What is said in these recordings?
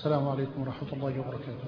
السلام عليكم ورحمة الله وبركاته.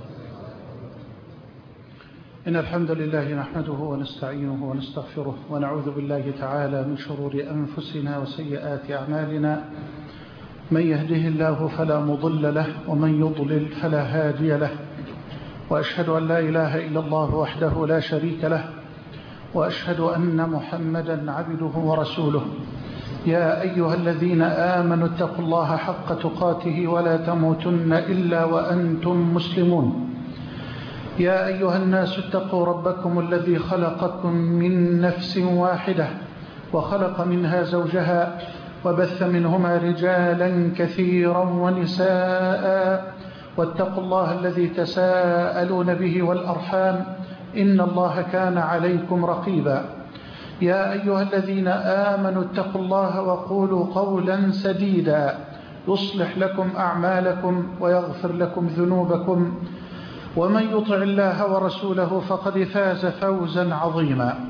إن الحمد لله نحمده ونستعينه ونستغفره ونعوذ بالله تعالى من شرور أنفسنا وسيئات أعمالنا. من يهده الله فلا مضل له ومن يضلل فلا هادي له، وأشهد أن لا إله إلا الله وحده لا شريك له، وأشهد أن محمدا عبده ورسوله. يا أيها الذين آمنوا اتقوا الله حق تقاته ولا تموتن إلا وأنتم مسلمون. يا أيها الناس اتقوا ربكم الذي خلقكم من نفس واحدة وخلق منها زوجها وبث منهما رجالا كثيرا ونساء، واتقوا الله الذي تساءلون به والأرحام إن الله كان عليكم رقيبا. يا أيها الذين آمنوا اتقوا الله وقولوا قولا سديدا يصلح لكم أعمالكم ويغفر لكم ذنوبكم، ومن يطع الله ورسوله فقد فاز فوزا عظيما.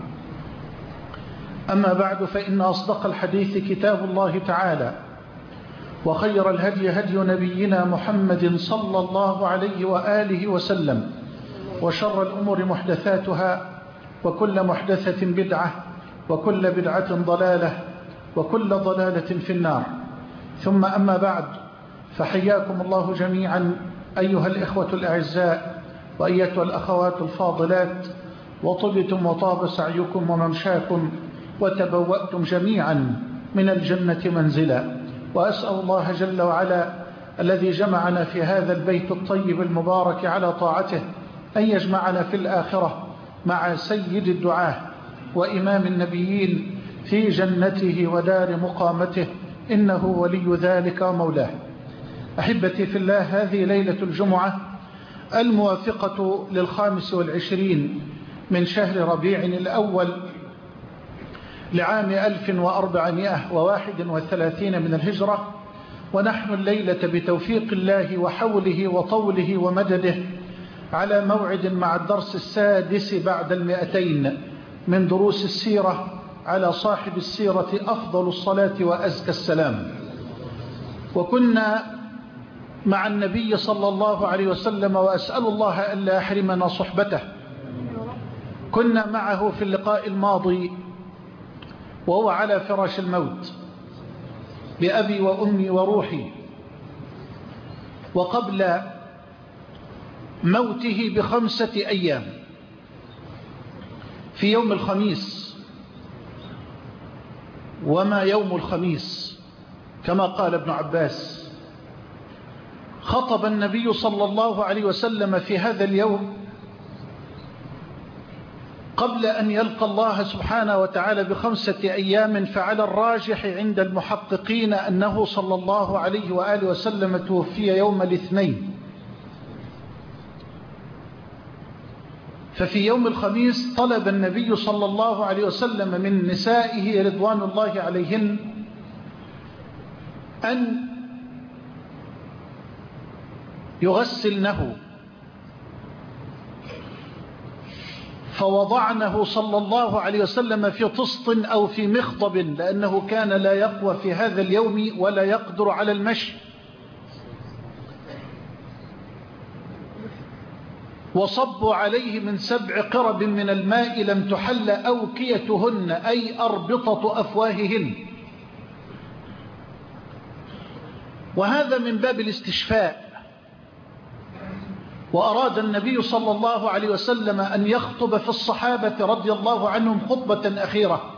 أما بعد، فإن أصدق الحديث كتاب الله تعالى، وخير الهدي هدي نبينا محمد صلى الله عليه وآله وسلم، وشر الأمور محدثاتها، وكل محدثة بدعة، وكل بدعة ضلالة، وكل ضلالة في النار. ثم أما بعد، فحياكم الله جميعا أيها الإخوة الأعزاء وأيتها الأخوات الفاضلات، وطبتم وطاب سعيكم وممشاكم، وتبوأتم جميعا من الجنة منزلا. وأسأل الله جل وعلا الذي جمعنا في هذا البيت الطيب المبارك على طاعته أن يجمعنا في الآخرة مع سيد الدعاة وإمام النبيين في جنته ودار مقامته، إنه ولي ذلك ومولاه. أحبتي في الله، هذه ليلة الجمعة الموافقة ل25 من شهر ربيع الأول لعام 1431 من الهجرة، ونحن الليلة بتوفيق الله وحوله وطوله ومدده على موعد مع الدرس السادس بعد 200 من دروس السيرة على صاحب السيرة أفضل الصلاة وأزكى السلام. وكنا مع النبي صلى الله عليه وسلم، وأسأل الله ألا يحرمنا صحبته. كنا معه في اللقاء الماضي وهو على فراش الموت بأبي وأمي وروحي، وقبل موته ب5 أيام في يوم الخميس. وما يوم الخميس كما قال ابن عباس، خطب النبي صلى الله عليه وسلم في هذا اليوم قبل أن يلقى الله سبحانه وتعالى ب5 أيام. فعلى الراجح عند المحققين أنه صلى الله عليه وآله وسلم توفي يوم الاثنين. ففي يوم الخميس طلب النبي صلى الله عليه وسلم من نسائه رضوان الله عليهن أن يغسلنه، فوضعنه صلى الله عليه وسلم في طست أو في مخضب، لأنه كان لا يقوى في هذا اليوم ولا يقدر على المشي. وصبوا عليه من 7 قرب من الماء لم تحل أوكيتهن، أي أربطة أفواههن. وهذا من باب الاستشفاء. وأراد النبي صلى الله عليه وسلم أن يخطب في الصحابة رضي الله عنهم خطبة أخيرة.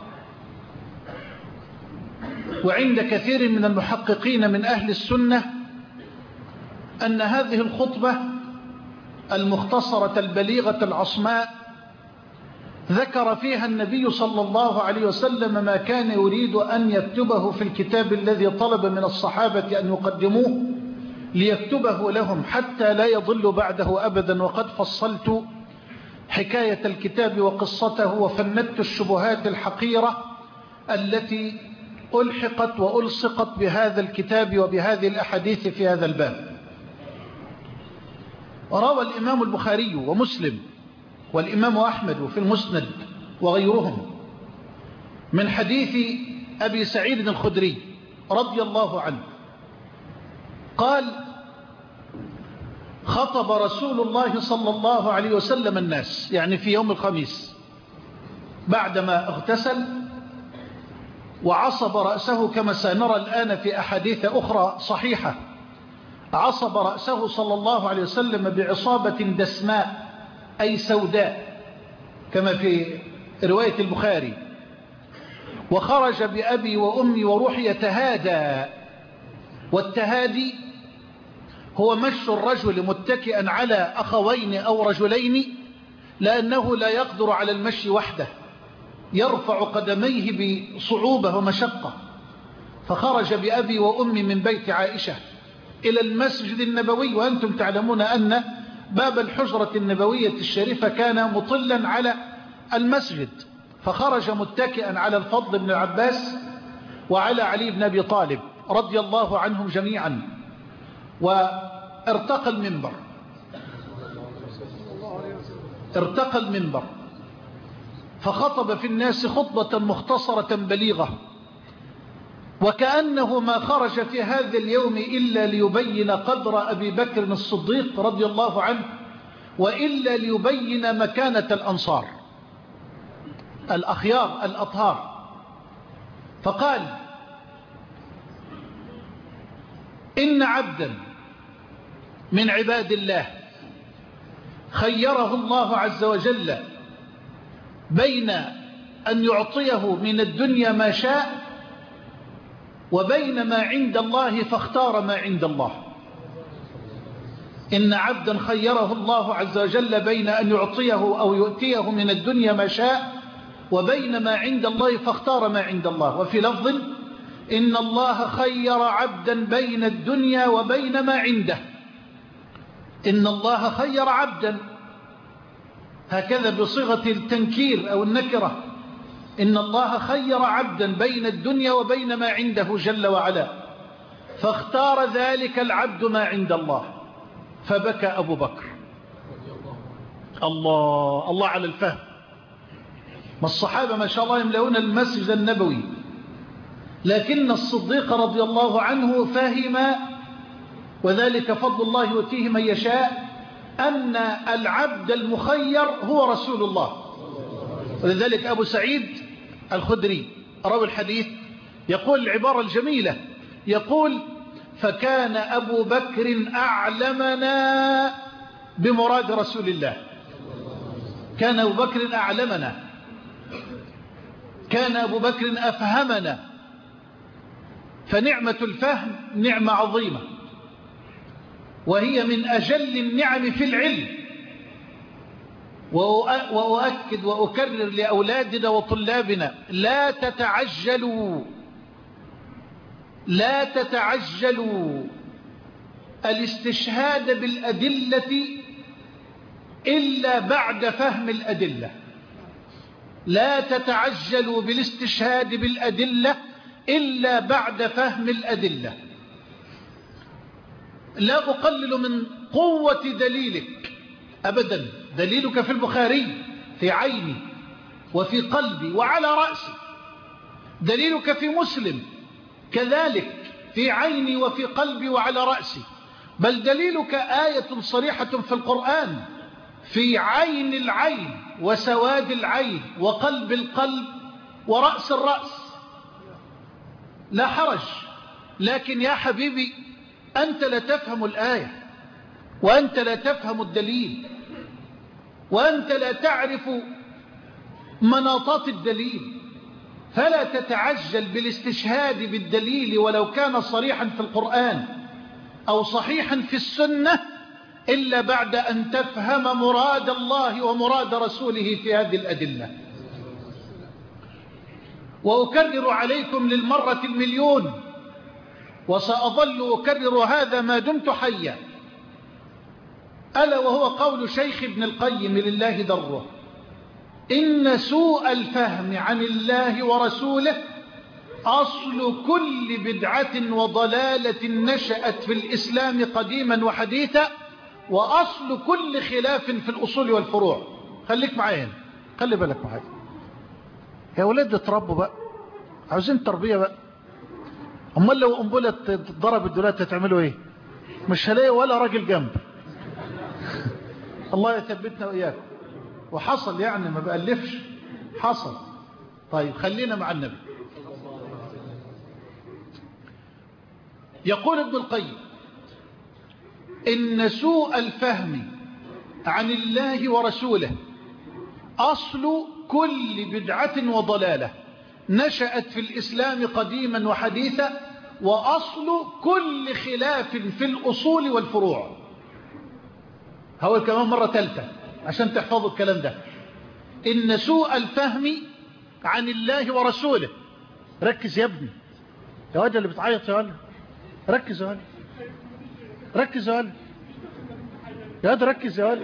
وعند كثير من المحققين من أهل السنة أن هذه الخطبة المختصرة البليغة العصماء ذكر فيها النبي صلى الله عليه وسلم ما كان يريد أن يكتبه في الكتاب الذي طلب من الصحابة أن يقدموه ليكتبه لهم حتى لا يضل بعده أبدا. وقد فصلت حكاية الكتاب وقصته، وفندت الشبهات الحقيرة التي ألحقت وألصقت بهذا الكتاب وبهذه الأحاديث في هذا الباب. وروى الإمام البخاري ومسلم والإمام أحمد في المسند وغيرهم من حديث أبي سعيد الخدري رضي الله عنه قال: خطب رسول الله صلى الله عليه وسلم الناس، يعني في يوم الخميس بعدما اغتسل وعصب رأسه كما سنرى الآن في أحاديث أخرى صحيحة. عصب رأسه صلى الله عليه وسلم بعصابة دسماء أي سوداء كما في رواية البخاري، وخرج بأبي وأمي وروحي يتهادى. والتهادي هو مشي الرجل متكئا على أخوين أو رجلين لأنه لا يقدر على المشي وحده، يرفع قدميه بصعوبة ومشقة. فخرج بأبي وأمي من بيت عائشة إلى المسجد النبوي، وأنتم تعلمون أن باب الحجرة النبوية الشريفة كان مطلا على المسجد، فخرج متكئا على الفضل بن العباس وعلى علي بن أبي طالب رضي الله عنهم جميعا، وارتقى المنبر فخطب في الناس خطبة مختصرة بليغة، وكأنه ما خرج في هذا اليوم إلا ليبين قدر أبي بكر الصديق رضي الله عنه، وإلا ليبين مكانة الأنصار الأخيار الأطهار. فقال: إن عبدا من عباد الله خيره الله عز وجل بين أن يعطيه من الدنيا ما شاء وبين ما عند الله فاختار ما عند الله. إن عبدا خيره الله عز وجل بين أن يعطيه أو يؤتيه من الدنيا ما شاء وبين ما عند الله فاختار ما عند الله. وفي لفظ: إن الله خير عبدا بين الدنيا وبين ما عنده. إن الله خير عبدا، هكذا بصيغة التنكير أو النكرة. إن الله خير عبدا بين الدنيا وبين ما عنده جل وعلا، فاختار ذلك العبد ما عند الله. فبكى أبو بكر. الله على الفهم. ما الصحابة ما شاء الله يملؤون المسجد النبوي، لكن الصديق رضي الله عنه فهم، وذلك فضل الله يؤتيه من يشاء، أن العبد المخير هو رسول الله. ولذلك أبو سعيد الخدري راوي الحديث يقول العبارة الجميلة، يقول: فكان أبو بكر أعلمنا بمراد رسول الله. كان أبو بكر أعلمنا، كان أبو بكر أفهمنا. فنعمة الفهم نعمة عظيمة، وهي من أجل النعم في العلم. وأؤكد وأكرر لأولادنا وطلابنا: لا تتعجلوا الاستشهاد بالأدلة إلا بعد فهم الأدلة. لا تتعجلوا بالاستشهاد بالأدلة إلا بعد فهم الأدلة. لا أقلل من قوة دليلك أبدا. دليلك في البخاري في عيني وفي قلبي وعلى رأسي. دليلك في مسلم كذلك في عيني وفي قلبي وعلى رأسي. بل دليلك آية صريحة في القرآن في عين العين وسواد العين وقلب القلب ورأس الرأس. لا حرج. لكن يا حبيبي، أنت لا تفهم الآية، وأنت لا تفهم الدليل، وأنت لا تعرف مناطات الدليل، فلا تتعجل بالاستشهاد بالدليل ولو كان صريحا في القرآن أو صحيحا في السنة إلا بعد أن تفهم مراد الله ومراد رسوله في هذه الأدلة. وأكرر عليكم للمرة المليون، وسأظل أكرر هذا ما دمت حيا، ألا وهو قول شيخ ابن القيم لله دره: إن سوء الفهم عن الله ورسوله أصل كل بدعة وضلالة نشأت في الإسلام قديما وحديثا، وأصل كل خلاف في الأصول والفروع. خليك معايا، خلي بالك معايا يا ولاد، تربوا بقى، عاوزين تربية بقى. امال لو قنبله ضربت دلوقتي هتعملوا ايه؟ مش هلاقي ولا راجل جنب. الله يثبتنا وإياكم. وحصل يعني ما بألفش، حصل. طيب خلينا مع النبي. يقول ابن القيم إن سوء الفهم عن الله ورسوله أصل كل بدعة وضلالة نشأت في الإسلام قديما وحديثا، وأصل كل خلاف في الأصول والفروع. هقول كمان مرة ثالثة عشان تحفظوا الكلام ده. إن سوء الفهم عن الله ورسوله، ركز يا ابني، يا واد اللي بتعيط يا ولد، ركز يا ولد، ركز يا ولد، يا واد ركز يا ولد.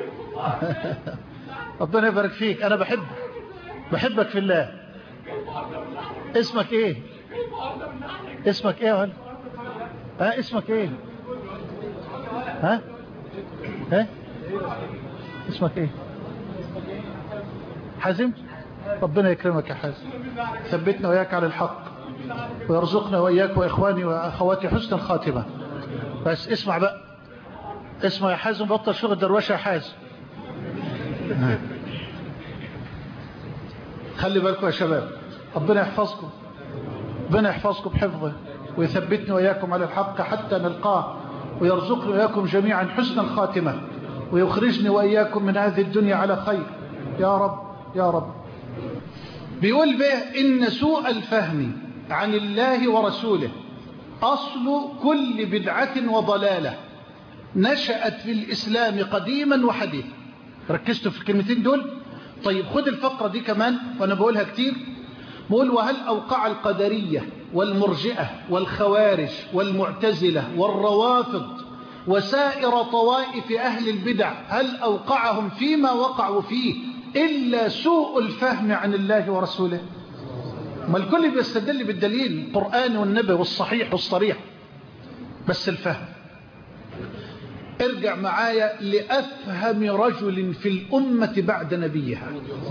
ربنا يبارك فيك، أنا بحبك في الله. اسمك ايه؟ اسمك ايه يا ولد؟ ها اسمك ايه؟ ها اسمك ايه؟ حازم. ربنا يكرمك يا حازم، ثبتنا وإياك على الحق، ويرزقنا وإياك وإخواني وأخواتي حسن الخاتمة. بس اسمع بقى، اسمع يا حازم، بطل شغل دروشة يا حازم. خلي بالكم يا شباب، ربنا يحفظكم، ربنا يحفظكم بحفظه، ويثبتني وإياكم على الحق حتى نلقاه، ويرزقني وإياكم جميعا حسن الخاتمة، ويخرجني وإياكم من هذه الدنيا على خير يا رب يا رب. بيقول به إن سوء الفهم عن الله ورسوله أصل كل بدعة وضلالة نشأت في الإسلام قديما وحديثا. ركزتوا في الكلمتين دول؟ طيب خد الفقرة دي كمان وأنا بقولها كتير. بقول وهل أوقع القدرية والمرجئة والخوارج والمعتزلة والروافض وسائر طوائف أهل البدع، هل أوقعهم فيما وقعوا فيه إلا سوء الفهم عن الله ورسوله؟ ما الكل بيستدل بالدليل القرآن والنبي والصحيح والصريح، بس الفهم. ارجع معايا لأفهم رجل في الأمة بعد نبيها،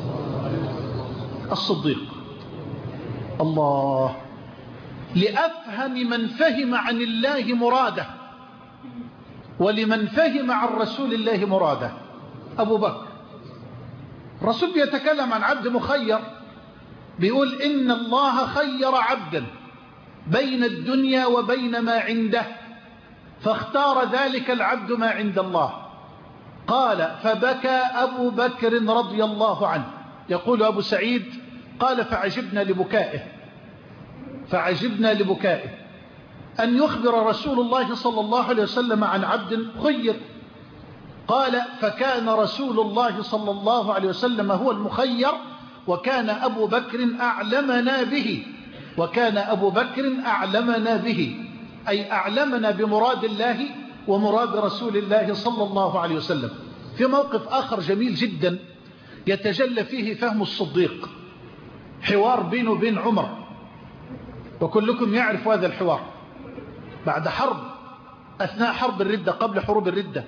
الصديق. الله، لأفهم من فهم عن الله مراده ولمن فهم عن رسول الله مراده، أبو بكر. الرسول بيتكلم عن عبد مخير، بيقول إن الله خير عبدا بين الدنيا وبين ما عنده، فاختار ذلك العبد ما عند الله. قال فبكى أبو بكر رضي الله عنه. يقول أبو سعيد قال فعجبنا لبكائه أن يخبر رسول الله صلى الله عليه وسلم عن عبد خير. قال فكان رسول الله صلى الله عليه وسلم هو المخير، وكان أبو بكر أعلمنا به، أي أعلمنا بمراد الله ومراد رسول الله صلى الله عليه وسلم. في موقف آخر جميل جدا يتجلى فيه فهم الصديق، حوار بينه وبين عمر، وكلكم يعرف هذا الحوار. بعد حرب، أثناء حرب الردة، قبل حروب الردة،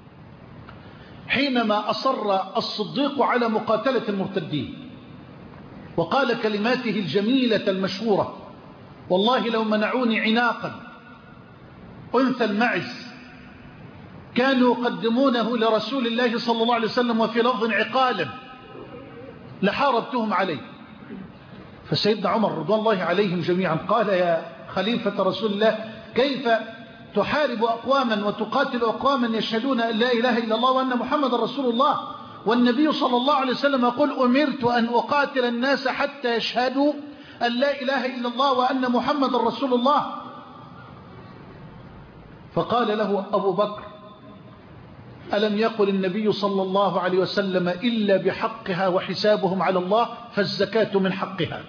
حينما أصر الصديق على مقاتلة المرتدين، وقال كلماته الجميلة المشهورة: والله لو منعوني عناقا أنثى المعز كانوا يقدمونه لرسول الله صلى الله عليه وسلم، وفي لفظ عقالا، لحاربتهم عليه. فسيدنا عمر رضي الله عليهم جميعا قال: يا خليفة رسول الله، كيف تحارب أقواما وتقاتل أقواما يشهدون أن لا إله إلا الله وأن محمد رسول الله، والنبي صلى الله عليه وسلم يقول: أمرت أن أقاتل الناس حتى يشهدوا أن لا إله إلا الله وأن محمد رسول الله. فقال له أبو بكر: ألم يقل النبي صلى الله عليه وسلم إلا بحقها وحسابهم على الله، فالزكاة من حقها.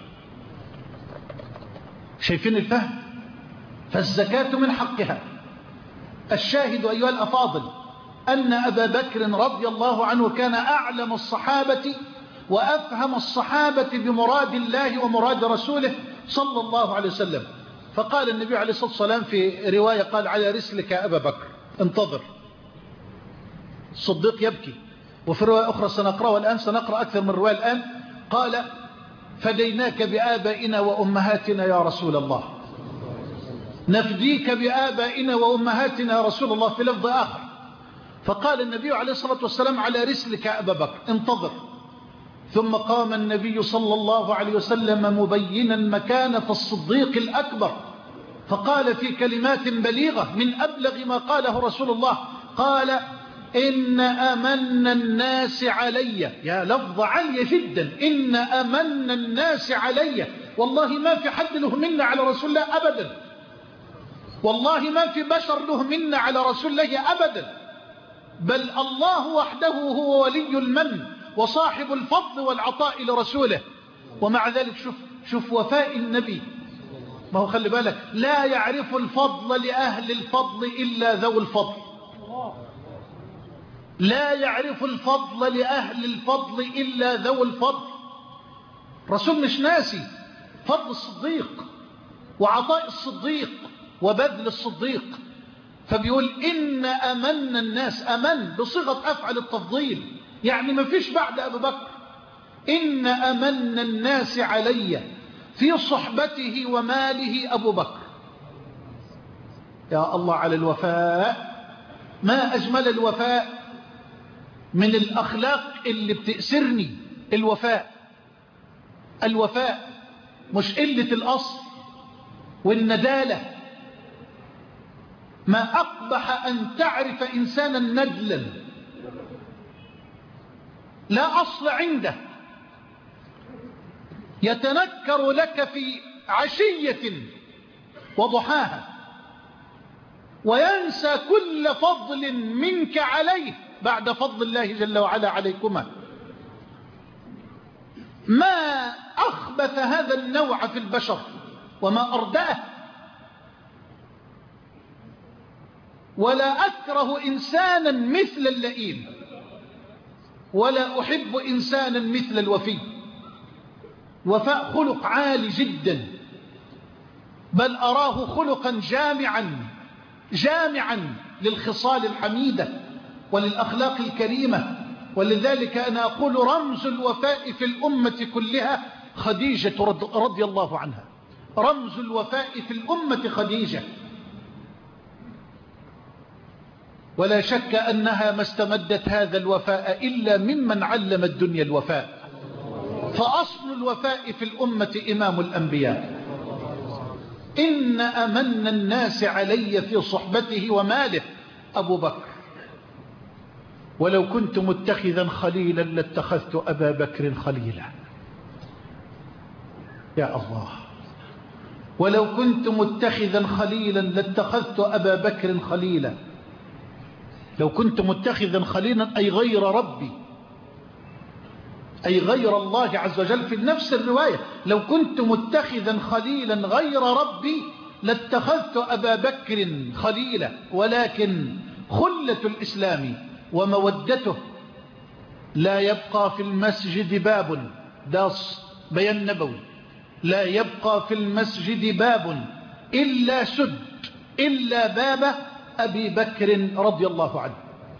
شايفين الفهم؟ فالزكاة من حقها. الشاهد أيها الأفاضل أن أبا بكر رضي الله عنه كان أعلم الصحابة وأفهم الصحابة بمراد الله ومراد رسوله صلى الله عليه وسلم. فقال النبي عليه الصلاة والسلام في رواية، قال: على رسلك يا أبا بكر، انتظر. الصديق يبكي. وفي رواية أخرى سنقرأها الآن، سنقرأ أكثر من رواية الآن، قال: فديناك بآبائنا وأمهاتنا يا رسول الله، نفديك بآبائنا وأمهاتنا يا رسول الله. في لفظ آخر: فقال النبي عليه الصلاة والسلام: على رسلك يا أبا بكر، انتظر. ثم قام النبي صلى الله عليه وسلم مبينا مكانة الصديق الأكبر، فقال في كلمات بليغة من أبلغ ما قاله رسول الله، قال: إن أمن الناس علي، يا لفظ عالية جدا، إن أمن الناس علي، والله ما في حد له منا على رسول الله أبدا، والله ما في بشر له منا على رسول الله أبدا، بل الله وحده هو ولي المن وصاحب الفضل والعطاء لرسوله. ومع ذلك شوف وفاء النبي. ما هو خلي بالك، لا يعرف الفضل لأهل الفضل إلا ذو الفضل، لا يعرف الفضل لأهل الفضل إلا ذو الفضل. رسول مش ناسي فضل الصديق وعطاء الصديق وبذل الصديق، فبيقول: إن أمن الناس، أمن بصيغة أفعل التفضيل، يعني ما فيش بعد أبو بكر. إن أمن الناس علي في صحبته وماله أبو بكر. يا الله على الوفاء، ما أجمل الوفاء، من الأخلاق اللي بتأسرني الوفاء. الوفاء مش قلة الأصل والندالة. ما أقبح أن تعرف إنسانا ندلا لا أصل عنده، يتنكر لك في عشية وضحاها، وينسى كل فضل منك عليه بعد فضل الله جل وعلا عليكما. ما أخبث هذا النوع في البشر وما أردأه. ولا أكره إنسانا مثل اللئيم، ولا أحب إنسانا مثل الوفي. وفاء خلق عالي جدا، بل أراه خلقا جامعا للخصال الحميدة وللأخلاق الكريمة. ولذلك أنا أقول: رمز الوفاء في الأمة كلها خديجة رضي الله عنها. رمز الوفاء في الأمة خديجة، ولا شك أنها ما استمدت هذا الوفاء إلا ممن علم الدنيا الوفاء. فأصل الوفاء في الأمة إمام الأنبياء. إن أمن الناس علي في صحبته وماله أبو بكر، ولو كنت متخذا خليلا لاتخذت أبا بكر خليلا. يا الله، ولو كنت متخذا خليلا لاتخذت أبا بكر خليلا. لو كنت متخذا خليلا أي غير ربي، أي غير الله عز وجل. في نفس الرواية: لو كنت متخذا خليلا غير ربي لاتخذت أبا بكر خليلا. ولكن خلة الإسلام ومودته لا يبقى في المسجد باب، ده بيان نبوي، لا يبقى في المسجد باب إلا سد إلا باب أبي بكر رضي الله عنه.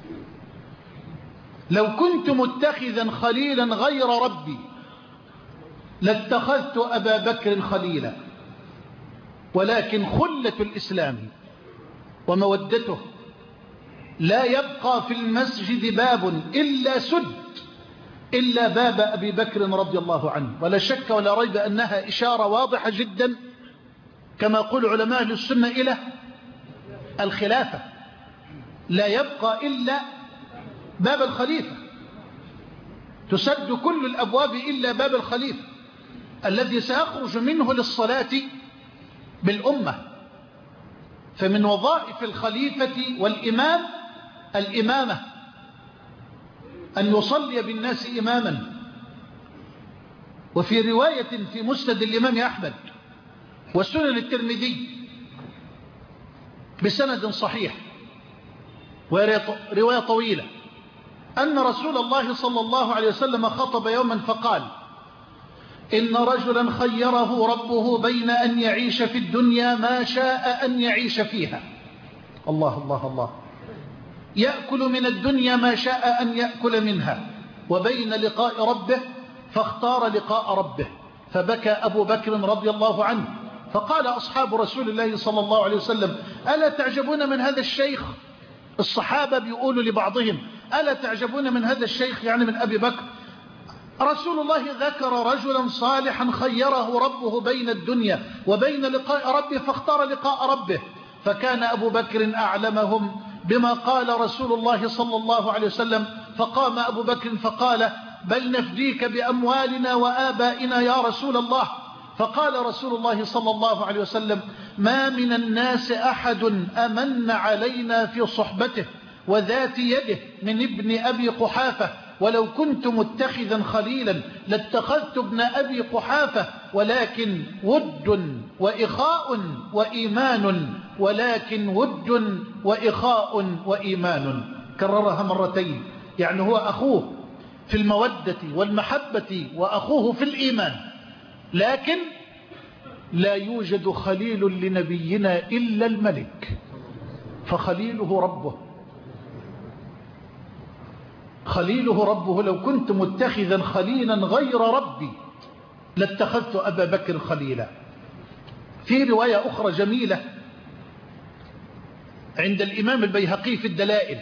لو كنت متخذا خليلا غير ربي لاتخذت أبا بكر خليلا. ولكن خلة الإسلام ومودته لا يبقى في المسجد باب إلا سد إلا باب أبي بكر رضي الله عنه. ولا شك ولا ريب أنها إشارة واضحة جدا كما يقول علماء السنة إلى الخلافة. لا يبقى إلا باب الخليفة، تسد كل الأبواب إلا باب الخليفة الذي سيخرج منه للصلاة بالأمة. فمن وظائف الخليفة والإمام الإمامة، أن يصلي بالناس إماما. وفي رواية في مسند الإمام أحمد وسنن الترمذي بسند صحيح ورواية طويلة أن رسول الله صلى الله عليه وسلم خطب يوما فقال: إن رجلا خيره ربه بين أن يعيش في الدنيا ما شاء أن يعيش فيها. الله الله الله. يأكل من الدنيا ما شاء أن يأكل منها، وبين لقاء ربه فاختار لقاء ربه. فبكى أبو بكر رضي الله عنه، فقال أصحاب رسول الله صلى الله عليه وسلم: ألا تعجبون من هذا الشيخ؟ الصحابة بيقولوا لبعضهم: ألا تعجبون من هذا الشيخ، يعني من أبي بكر؟ رسول الله ذكر رجلا صالحا خيره ربه بين الدنيا وبين لقاء ربه فاختار لقاء ربه. فكان أبو بكر أعلمهم بما قال رسول الله صلى الله عليه وسلم، فقام أبو بكر فقال: بل نفديك بأموالنا وآبائنا يا رسول الله. فقال رسول الله صلى الله عليه وسلم: ما من الناس أحد أمن علينا في صحبته وذات يده من ابن أبي قحافة، ولو كنت متخذا خليلا لاتخذت ابن أبي قحافة، ولكن ود وإخاء وإيمان، ولكن ود وإخاء وإيمان. كررها مرتين، يعني هو أخوه في المودة والمحبة وأخوه في الإيمان، لكن لا يوجد خليل لنبينا إلا الملك، فخليله ربه. خليله ربه: لو كنت متخذا خليلا غير ربي لاتخذت أبا بكر خليلا. في رواية أخرى جميلة عند الإمام البيهقي في الدلائل،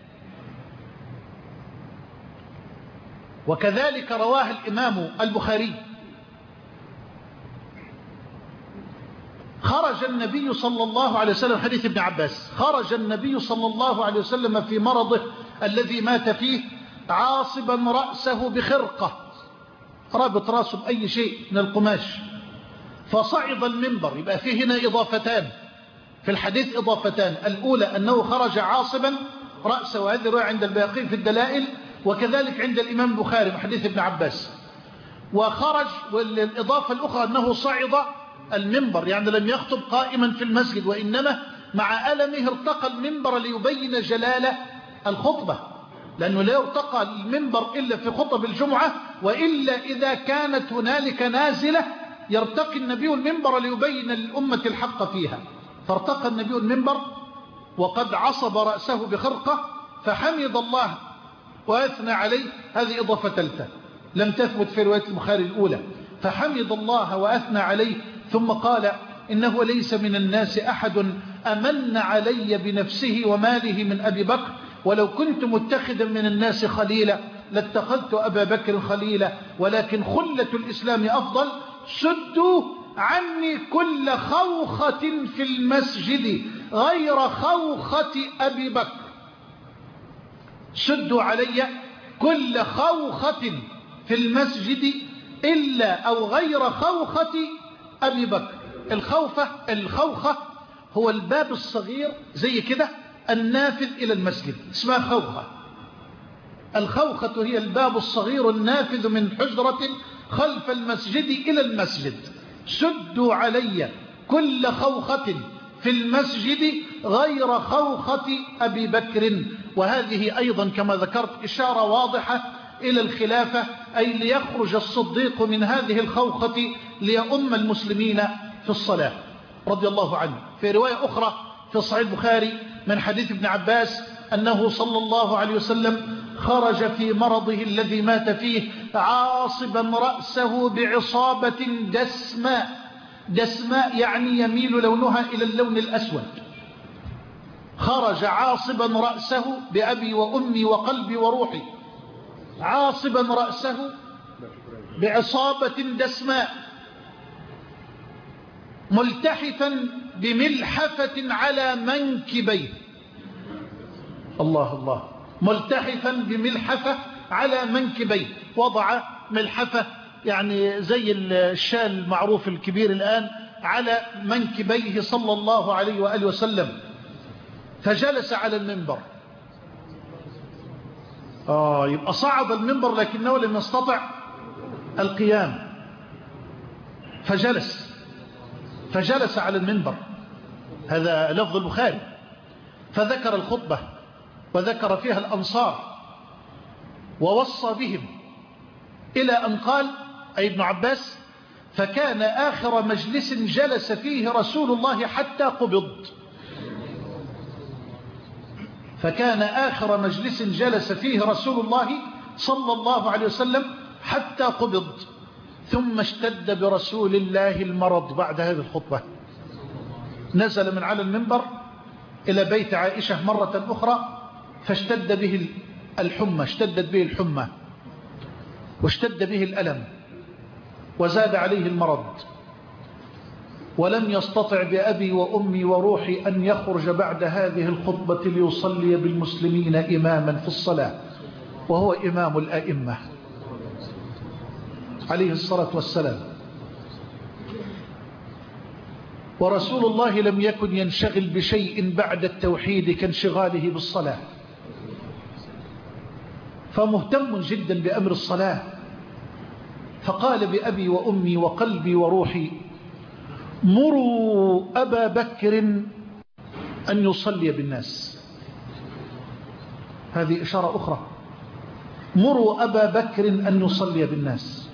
وكذلك رواه الإمام البخاري: خرج النبي صلى الله عليه وسلم، حديث ابن عباس: خرج النبي صلى الله عليه وسلم في مرضه الذي مات فيه عاصبا رأسه بخرقة، رابط رأسه بأي شيء من القماش، فصعد المنبر. يبقى فيه هنا إضافتان في الحديث، إضافتان: الأولى أنه خرج عاصبا رأسه، وهذه رواية عند البيهقي في الدلائل، وكذلك عند الإمام البخاري في حديث ابن عباس. وخرج، والإضافة الأخرى أنه صعد المنبر، يعني لم يخطب قائما في المسجد، وإنما مع ألمه ارتقى المنبر ليبين جلال الخطبة، لأنه لا يرتقى المنبر إلا في خطب الجمعة، وإلا إذا كانت هنالك نازلة يرتقي النبي المنبر ليبين للأمة الحق فيها. فارتقى النبي المنبر وقد عصب رأسه بخرقة، فحمد الله وأثنى عليه. هذه إضافة ثالثة لم تثبت في رواية البخاري الأولى: فحمد الله وأثنى عليه، ثم قال: إنه ليس من الناس أحد أمن علي بنفسه وماله من أبي بكر، ولو كنت متخذا من الناس خليلا لاتخذت أبا بكر خليلا، ولكن خلة الإسلام أفضل. سدوا عني كل خوخة في المسجد غير خوخة أبي بكر. سدوا علي كل خوخة في المسجد إلا أو غير خوخة أبي بكر. الخوخة هو الباب الصغير زي كده النافذ إلى المسجد، اسمها خوخة. الخوخة هي الباب الصغير النافذ من حجرة خلف المسجد إلى المسجد. سدوا علي كل خوخة في المسجد غير خوخة أبي بكر. وهذه أيضا كما ذكرت إشارة واضحة إلى الخلافة، أي ليخرج الصديق من هذه الخوخة ليؤم المسلمين في الصلاة رضي الله عنه. في رواية أخرى في صحيح البخاري من حديث ابن عباس أنه صلى الله عليه وسلم خرج في مرضه الذي مات فيه عاصبا رأسه بعصابة دسماء. دسماء يعني يميل لونها إلى اللون الأسود. خرج عاصبا رأسه بأبي وأمي وقلبي وروحي، عاصبا رأسه بعصابة دسماء، ملتحفا بملحفة على منكبيه. الله الله، ملتحفا بملحفة على منكبيه. وضع ملحفة يعني زي الشال المعروف الكبير الآن على منكبيه صلى الله عليه وآله وسلم، فجلس على المنبر. يبقى صعد المنبر لكنه لم يستطع القيام، فجلس على المنبر. هذا لفظ البخاري. فذكر الخطبة وذكر فيها الأنصار ووصى بهم إلى أن قال، أي ابن عباس: فكان آخر مجلس جلس فيه رسول الله حتى قبض. فكان آخر مجلس جلس فيه رسول الله صلى الله عليه وسلم حتى قبض. ثم اشتد برسول الله المرض بعد هذه الخطبة، نزل من على المنبر إلى بيت عائشة مرة أخرى فاشتد به الحمى، اشتدت به الحمى واشتد به الألم وزاد عليه المرض، ولم يستطع بأبي وأمي وروحي أن يخرج بعد هذه الخطبة ليصلي بالمسلمين إماما في الصلاة، وهو إمام الأئمة عليه الصلاة والسلام. ورسول الله لم يكن ينشغل بشيء بعد التوحيد كانشغاله بالصلاة، فمهتم جدا بأمر الصلاة. فقال بأبي وأمي وقلبي وروحي مروا أبا بكر أن يصلي بالناس. هذه إشارة أخرى، مروا أبا بكر أن يصلي بالناس.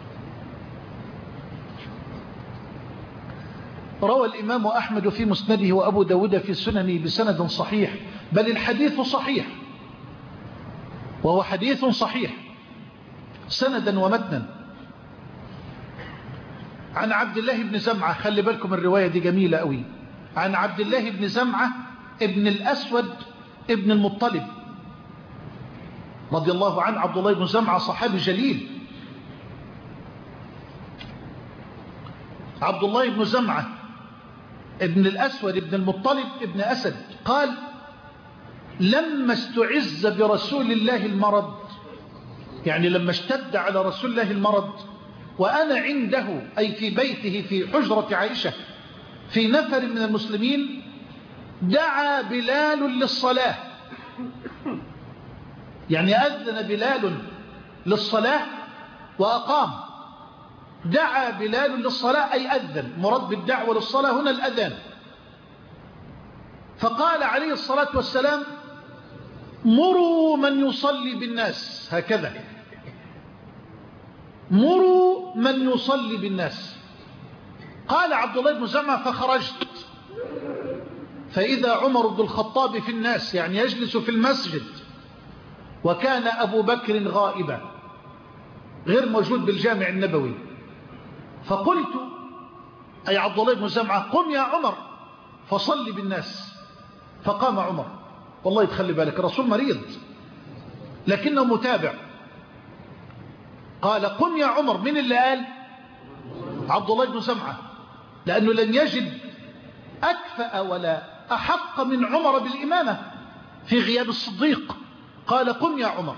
روى الإمام أحمد في مسنده وأبو داود في سننه بسند صحيح، بل الحديث صحيح، وهو حديث صحيح سندا ومتنا، عن عبد الله بن زمعة. خلي بالكم الرواية دي جميلة قوي. عن عبد الله بن زمعة ابن الأسود ابن المطلب رضي الله عنه. عبد الله بن زمعة صحابي جليل. عبد الله بن زمعة ابن الأسود ابن المطلب ابن أسد قال لما استعز برسول الله المرض، يعني لما اشتد على رسول الله المرض وأنا عنده، أي في بيته في حجرة عائشة في نفر من المسلمين، دعا بلال للصلاة، يعني أذن بلال للصلاة وأقام. دعا بلال للصلاة أي أذن، مراد بالدعوة للصلاة هنا الأذان. فقال عليه الصلاة والسلام مروا من يصلي بالناس، هكذا مروا من يصلي بالناس. قال عبد الله بن زمعة فخرجت فإذا عمر بن الخطاب في الناس، يعني يجلس في المسجد، وكان أبو بكر غائبا غير موجود بالجامع النبوي. فقلت أي عبد الله بن زمعة قم يا عمر فصلي بالناس. فقام عمر، والله تخلي بالك الرسول مريض لكنه متابع. قال قم يا عمر. من اللي قال؟ عبد الله بن زمعة، لأنه لن يجد أكفأ ولا أحق من عمر بالإمامة في غياب الصديق. قال قم يا عمر.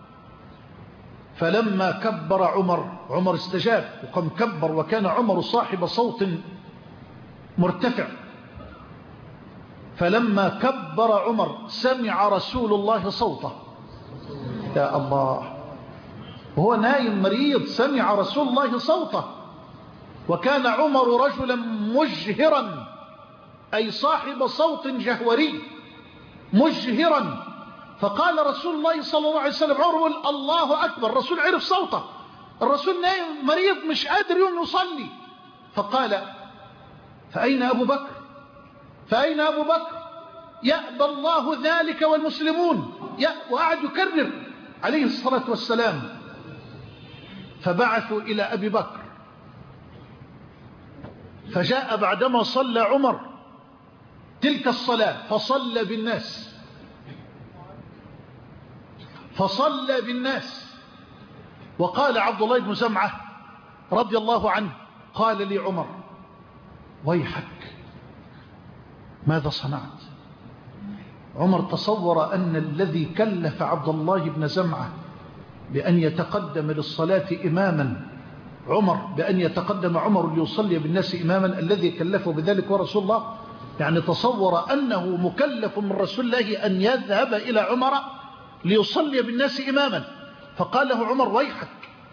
فلما كبر عمر استجاب وقام كبر، وكان عمر صاحب صوت مرتفع. فلما كبر عمر سمع رسول الله صوته. يا الله، وهو نايم مريض سمع رسول الله صوته. وكان عمر رجلا مجهرا، أي صاحب صوت جهوري مجهرا. فقال رسول الله صلى الله عليه وسلم عمر يقول الله أكبر. الرسول عرف صوته، الرسول نايم مريض مش قادر يوم يصلي. فقال فأين أبو بكر؟ فأين أبو بكر؟ يأبى الله ذلك والمسلمون. وقعد يكرر عليه الصلاة والسلام. فبعثوا إلى أبي بكر، فجاء بعدما صلى عمر تلك الصلاة فصلى بالناس. وقال عبد الله بن زمعة رضي الله عنه قال لي عمر ويحك ماذا صنعت؟ عمر تصور أن الذي كلف عبد الله بن زمعة بأن يتقدم للصلاة إماما، بأن يتقدم عمر ليصلي بالناس إماما، الذي كلفه بذلك ورسول الله، يعني تصور أنه مكلف من رسول الله أن يذهب إلى عمر ليصلي بالناس إماما. فقال له عمر ويحك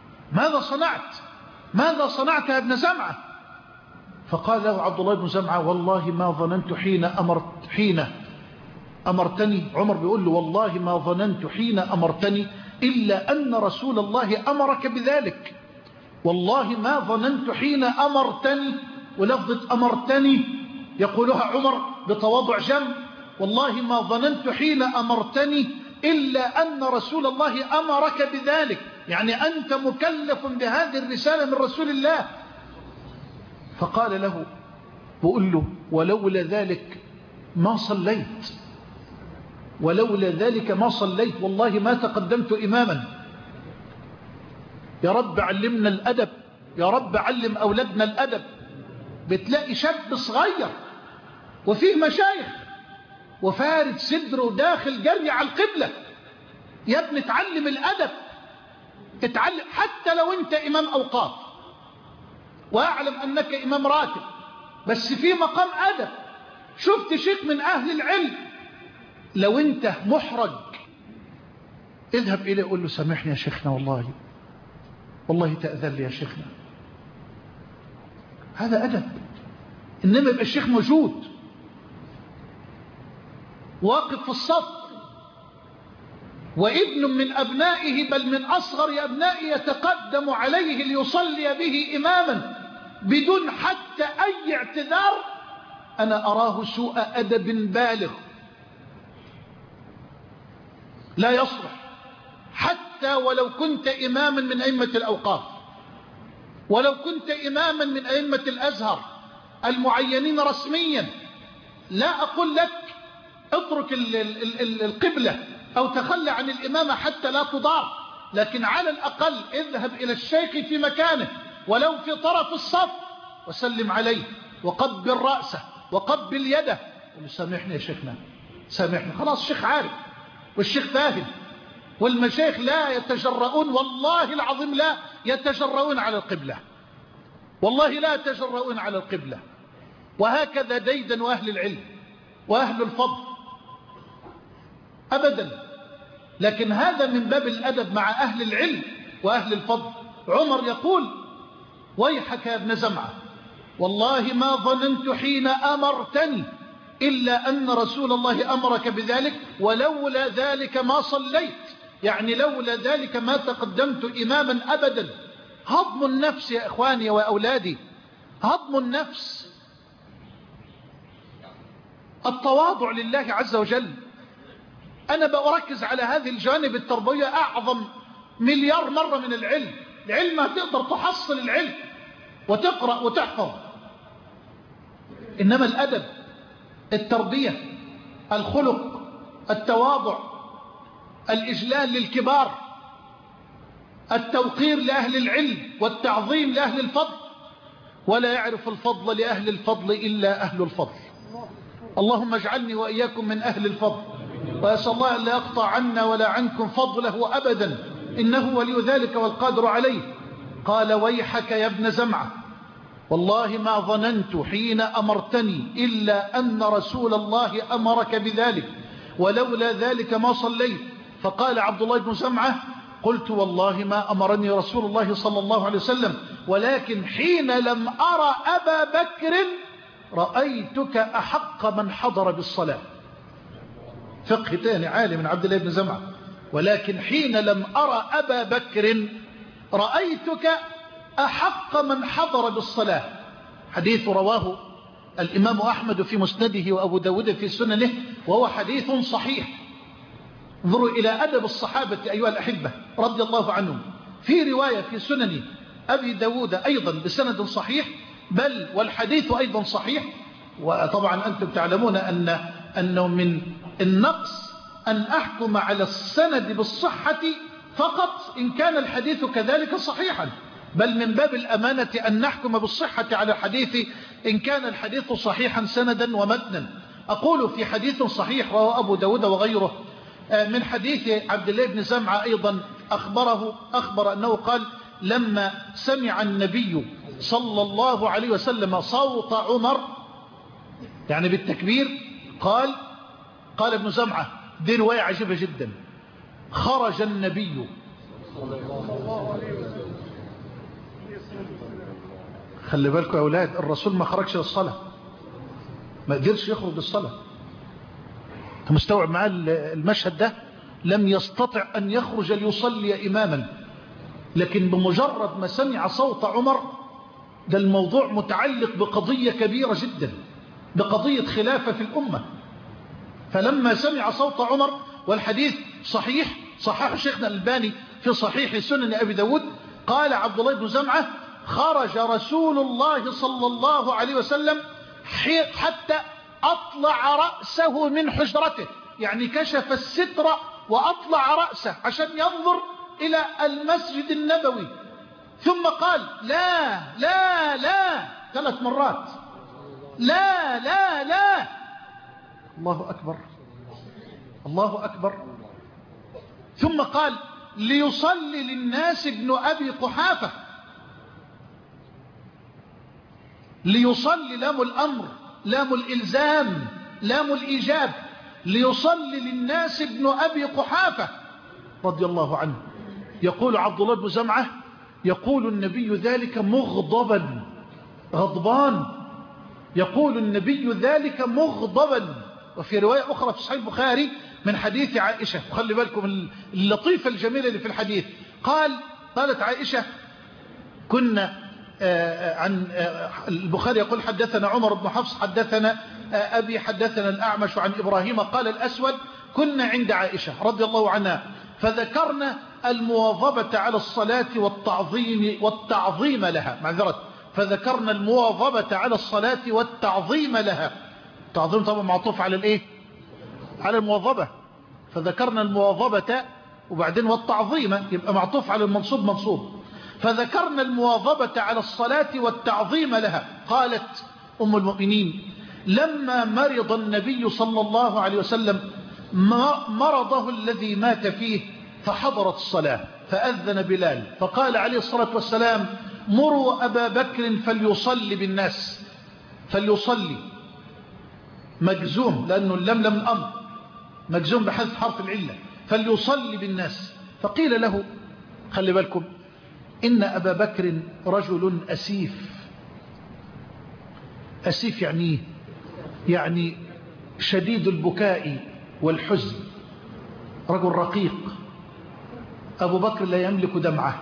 ماذا صنعت يا ابن زمعة؟ فقال له عبد الله بن زمعة والله ما ظننت حين أمرتني. عمر بيقول له والله ما ظننت حين أمرتني إلا أن رسول الله أمرك بذلك. والله ما ظننت حين أمرتني، ولفظة أمرتني يقولها عمر بتواضع جم. والله ما ظننت حين أمرتني إلا أن رسول الله أمرك بذلك، يعني أنت مكلف بهذه الرسالة من رسول الله. فقال له بقول له ولولا ذلك ما صليت، ولولا ذلك ما صليت، والله ما تقدمت إماما. يا رب علمنا الأدب، يا رب علم أولادنا الأدب. بتلاقي شاب صغير وفيه مشايخ وفارد صدره داخل جري على القبلة. يا ابني اتعلم الأدب، اتعلم حتى لو انت إمام أوقاف، وأعلم أنك إمام راتب، بس في مقام أدب. شفت شيخ من أهل العلم لو انت محرج اذهب إليه قول له سامحني يا شيخنا، والله تأذن لي يا شيخنا. هذا أدب. إنما يبقى الشيخ موجود واقف في الصف وابن من أبنائه بل من أصغر أبنائه يتقدم عليه ليصلي به إماما بدون حتى أي اعتذار، أنا أراه سوء أدب بالغ لا يصلح. حتى ولو كنت إماما من أئمة الأوقاف، ولو كنت إماما من أئمة الأزهر المعينين رسميا، لا أقول لك اترك القبلة أو تخلى عن الإمامة حتى لا تضار، لكن على الأقل اذهب إلى الشيخ في مكانه ولو في طرف الصف وسلم عليه وقبل رأسه وقبل يده قل سامحني يا شيخنا، سامحني. خلاص الشيخ عارف والشيخ فاهم، والمشايخ لا يتجرؤون، والله العظيم لا يتجرؤون على القبلة، والله لا يتجرؤون على القبلة. وهكذا ديدن أهل العلم وأهل الفضل أبدا. لكن هذا من باب الأدب مع أهل العلم وأهل الفضل. عمر يقول ويحك يا ابن زمعة، والله ما ظننت حين أمرتني إلا أن رسول الله أمرك بذلك، ولولا ذلك ما صليت، يعني لولا ذلك ما تقدمت إماما أبدا. هضم النفس يا إخواني وأولادي، هضم النفس، التواضع لله عز وجل. أنا بأركز على هذه الجانب التربوية أعظم مليار مرة من العلم. العلم هتقدر تحصل العلم وتقرأ وتحفظ، إنما الأدب، التربية، الخلق، التواضع، الإجلال للكبار، التوقير لأهل العلم والتعظيم لأهل الفضل. ولا يعرف الفضل لأهل الفضل إلا أهل الفضل. اللهم اجعلني وإياكم من أهل الفضل، وأسأل الله أن لا يقطع عنا ولا عنكم فضله أبدا، إنه ولي ذلك والقادر عليه. قال ويحك يا ابن زمعة، والله ما ظننت حين أمرتني إلا أن رسول الله أمرك بذلك، ولولا ذلك ما صليت. فقال عبد الله بن زمعة قلت والله ما أمرني رسول الله صلى الله عليه وسلم، ولكن حين لم أرى أبا بكر رأيتك أحق من حضر بالصلاة. فقه تاني عالي من عبد الله بن زمعة. ولكن حين لم أرى أبا بكر رأيتك أحق من حضر بالصلاة. حديث رواه الإمام أحمد في مسنده وأبو داود في سننه، وهو حديث صحيح. انظروا إلى أدب الصحابة أيها الأحبة رضي الله عنهم. في رواية في سنن أبي داود أيضا بسند صحيح، بل والحديث أيضا صحيح. وطبعا أنتم تعلمون أنه من النقص أن أحكم على السند بالصحة فقط إن كان الحديث كذلك صحيحا، بل من باب الأمانة أن نحكم بالصحة على الحديث إن كان الحديث صحيحا سندا ومتنا. أقول في حديث صحيح رواه أبو داود وغيره من حديث عبد الله بن زمعة أيضا أخبر أنه قال لما سمع النبي صلى الله عليه وسلم صوت عمر، يعني بالتكبير، قال ابن زمعة، دي رواية عجيبة جدا، خرج النبي خلي بالكم يا أولاد، الرسول ما خرجش للصلاة، ما قدرش يخرج للصلاة. انت مستوعب معاه المشهد ده؟ لم يستطع أن يخرج ليصلي إماما، لكن بمجرد ما سمع صوت عمر، ده الموضوع متعلق بقضية كبيرة جدا، بقضية خلافة في الأمة. فلما سمع صوت عمر، والحديث صحيح، صحيح شيخنا الألباني في صحيح سنن أبي داود، قال عبد الله بن زمعة خرج رسول الله صلى الله عليه وسلم حتى أطلع رأسه من حجرته، يعني كشف الستر وأطلع رأسه عشان ينظر إلى المسجد النبوي، ثم قال لا لا لا 3 مرات، لا لا لا. الله أكبر، الله أكبر. ثم قال ليصلي للناس ابن أبي قحافة، ليصلي لام الأمر، لام الإلزام، لام الإيجاب، ليصلي للناس ابن أبي قحافة رضي الله عنه. يقول عبد الله بن زمعة يقول النبي ذلك مغضبا غضبان، يقول النبي ذلك مغضبا. وفي رواية أخرى في صحيح البخاري من حديث عائشة، وخلي بالكم اللطيفة الجميلة اللي في الحديث، قالت عائشة كنا عن البخاري يقول حدثنا عمر بن حفص حدثنا أبي حدثنا الأعمش عن إبراهيم قال الأسود كنا عند عائشة رضي الله عنها فذكرنا المواظبة على الصلاة والتعظيم لها، معذرة، فذكرنا المواظبة على الصلاة والتعظيم لها. التعظيم طبعا معطوف على الايه؟ على المواظبة، فذكرنا المواظبة وبعدين والتعظيم يبقى معطوف على المنصوب منصوب. فذكرنا المواظبة على الصلاة والتعظيم لها. قالت أم المؤمنين لما مرض النبي صلى الله عليه وسلم مرضه الذي مات فيه فحضرت الصلاة فأذن بلال فقال عليه الصلاة والسلام مروا أبا بكر فليصلي بالناس، فليصلي مجزوم لأنه اللم لم الأمر مجزوم بحذف حرف العلة، فليصلي بالناس. فقيل له خلي بالكم إن أبا بكر رجل أسيف. أسيف يعني شديد البكاء والحزن، رجل رقيق. أبو بكر لا يملك دمعه،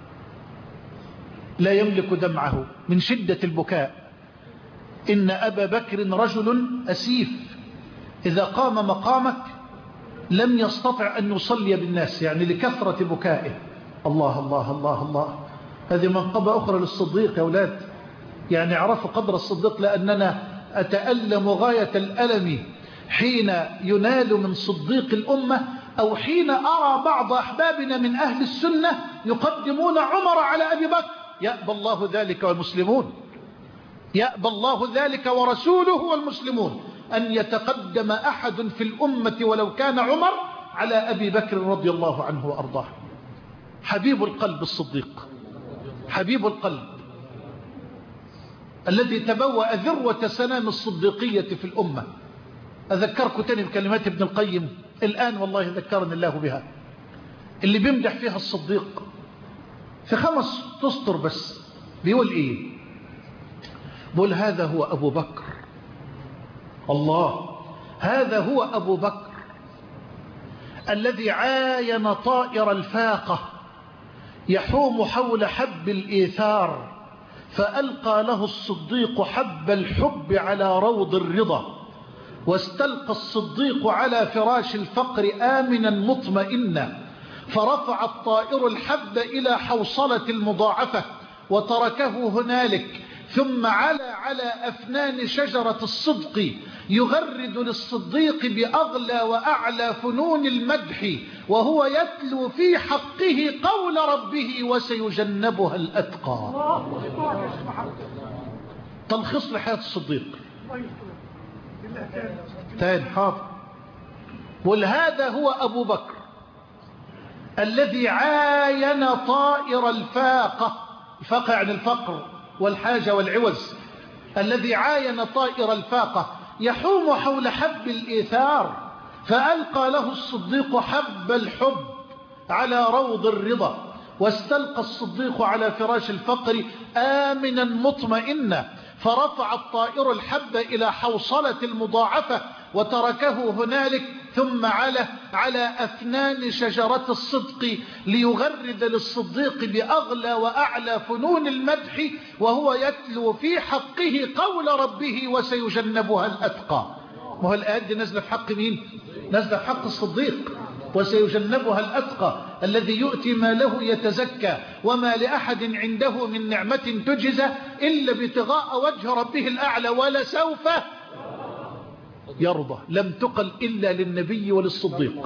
لا يملك دمعه من شدة البكاء. إن أبا بكر رجل أسيف إذا قام مقامك لم يستطع أن يصلي بالناس، يعني لكثرة بكائه. الله الله الله الله، هذه منقبة أخرى للصديق يا أولاد. يعني عرفوا قدر الصديق، لأننا أتألم غاية الألم حين ينال من صديق الأمة، أو حين أرى بعض أحبابنا من أهل السنة يقدمون عمر على أبي بكر. يأبى الله ذلك والمسلمون، يأبى الله ذلك ورسوله والمسلمون أن يتقدم أحد في الأمة ولو كان عمر على أبي بكر رضي الله عنه وأرضاه. حبيب القلب الصديق، حبيب القلب الذي تبوأ ذروة سنام الصديقية في الأمة. أذكركم تاني بكلمات ابن القيم الآن، والله ذكرني الله بها، اللي بيمدح فيها الصديق في 5 أسطر بس. بيقول إيه؟ بيقول هذا هو أبو بكر، الله، هذا هو أبو بكر الذي عاين طائر الفاقة يحوم حول حب الإيثار، فألقى له الصديق حب الحب على روض الرضا، واستلقى الصديق على فراش الفقر آمنا مطمئنا، فرفع الطائر الحب إلى حوصلة المضاعفة وتركه هنالك، ثم على أفنان شجرة الصدق يغرد للصديق بأغلى وأعلى فنون المدح، وهو يتلو في حقه قول ربه وسيجنبها الأتقى. تلخيص لحياة الصديق تاني حاضر. وهذا هو أبو بكر الذي عاين طائر الفاقة، الفاقة يعني الفقر والحاجة والعوز، الذي عاين طائر الفاقة يحوم حول حب الإيثار، فألقى له الصديق حب الحب على روض الرضا، واستلقى الصديق على فراش الفقر آمنا مطمئنا، فرفع الطائر الحب إلى حوصلة المضاعفة وتركه هنالك، ثم على أفنان شجرة الصدق ليغرد للصديق بأغلى وأعلى فنون المدح، وهو يتلو في حقه قول ربه وسيجنبها الأتقى. وهو الآيات دي نزل في حق مين؟ نزل في حق الصديق. وسيجنبها الأتقى الذي يؤتي ماله يتزكى وما لأحد عنده من نعمة تجزى إلا ابتغاء وجه ربه الأعلى ولسوف يرضى، لم تقل إلا للنبي وللصديق.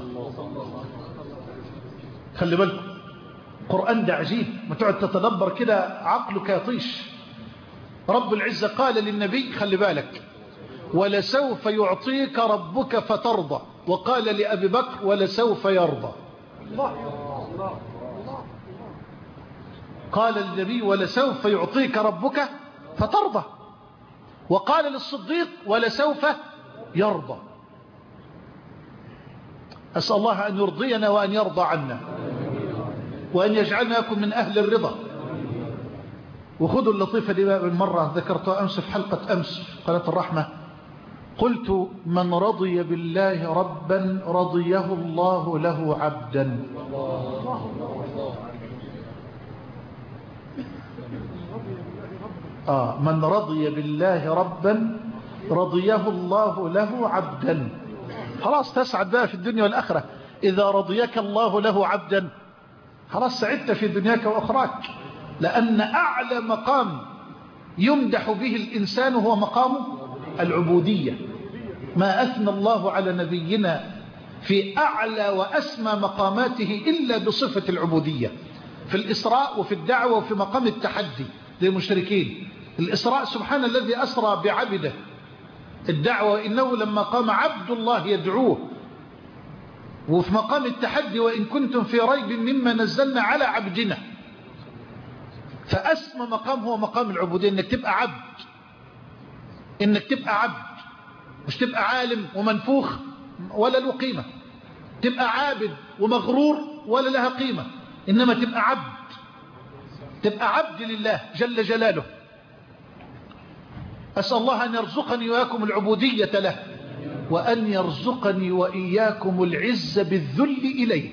خلي بالكم القرآن ده عجيب، ما تقعد تتدبر كده عقلك يطيش. رب العزة قال للنبي خلي بالك ولسوف يعطيك ربك فترضى، وقال لأبي بكر ولسوف يرضى. قال للنبي ولسوف يعطيك ربك فترضى، وقال للصديق ولسوف يرضى. أسأل الله أن يرضينا وأن يرضى عنا وأن يجعلناكم من أهل الرضا. وخذوا اللطيفة دي من مرة ذكرتها أمس في حلقة أمس في قناة الرحمة. قلت من رضي بالله ربا رضيه الله له عبدا. من رضي بالله ربا رضيه الله له عبدا. خلاص تسعد بقى في الدنيا والآخرة. إذا رضيك الله له عبدا خلاص سعدت في دنياك وأخراك، لأن أعلى مقام يمدح به الإنسان هو مقام العبودية. ما أثنى الله على نبينا في أعلى وأسمى مقاماته إلا بصفة العبودية، في الإسراء وفي الدعوة وفي مقام التحدي للمشركين. الإسراء سبحان الذي أسرى بعبده، الدعوة إنه لما قام عبد الله يدعوه، وفي مقام التحدي وإن كنتم في ريب مما نزلنا على عبدنا. فأسمى مقام هو مقام العبودية، إنك تبقى عبد، إنك تبقى عبد، مش تبقى عالم ومنفوخ ولا له قيمة، تبقى عابد ومغرور ولا لها قيمة، إنما تبقى عبد، تبقى عبد لله جل جلاله. أسأل الله أن يرزقني وإياكم العبودية له، وأن يرزقني وإياكم العز بالذل إليه،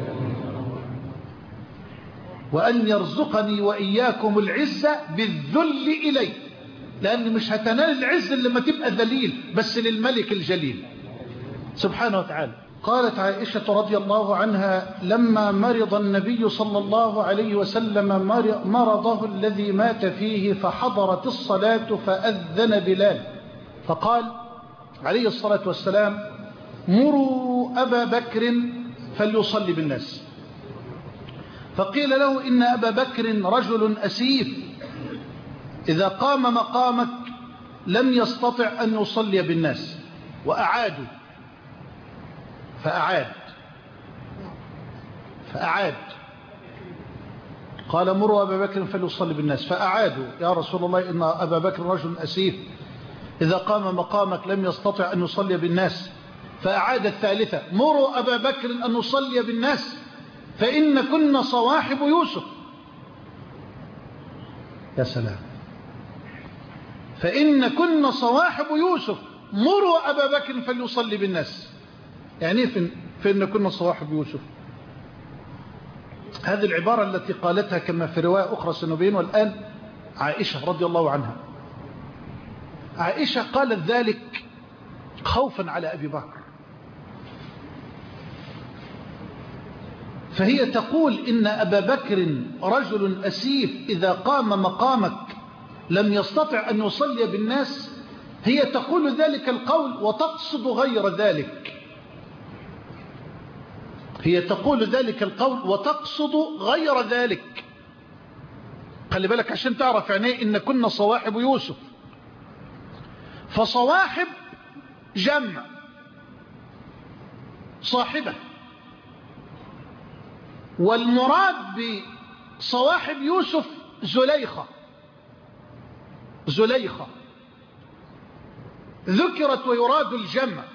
وأن يرزقني وإياكم العز بالذل إليه، لأن مش هتنال العز لما تبقى ذليل بس للملك الجليل سبحانه وتعالى. قالت عائشة رضي الله عنها لما مرض النبي صلى الله عليه وسلم مرضه الذي مات فيه فحضرت الصلاة فأذن بلال فقال عليه الصلاة والسلام مروا أبا بكر فليصلي بالناس. فقيل له إن أبا بكر رجل أسيف إذا قام مقامك لم يستطع أن يصلي بالناس. وأعادوا فأعاد قال مروا أبا بكر فليصلي بالناس. فأعادوا يا رسول الله إن أبا بكر رجل أسيف إذا قام مقامك لم يستطع أن يصلي بالناس. فأعاد الثالثة مروا أبا بكر أن يصلي بالناس فإن كنا صواحب يوسف. يا سلام، فإن كنا صواحب يوسف مروا أبا بكر فليصلي بالناس. يعني فإن كنا صواحب يوسف، هذه العبارة التي قالتها كما في رواية أخرى سنبين. والآن عائشة رضي الله عنها، عائشة قالت ذلك خوفا على أبي بكر، فهي تقول إن أبا بكر رجل أسيف إذا قام مقامك لم يستطع أن يصلي بالناس. هي تقول ذلك القول وتقصد غير ذلك، هي تقول ذلك القول وتقصد غير ذلك. خلي بالك عشان تعرف يعني إن كنا صواحب يوسف. فصواحب جمع صاحبة، والمراد بصواحب يوسف زليخة ذكرت ويراد الجمع،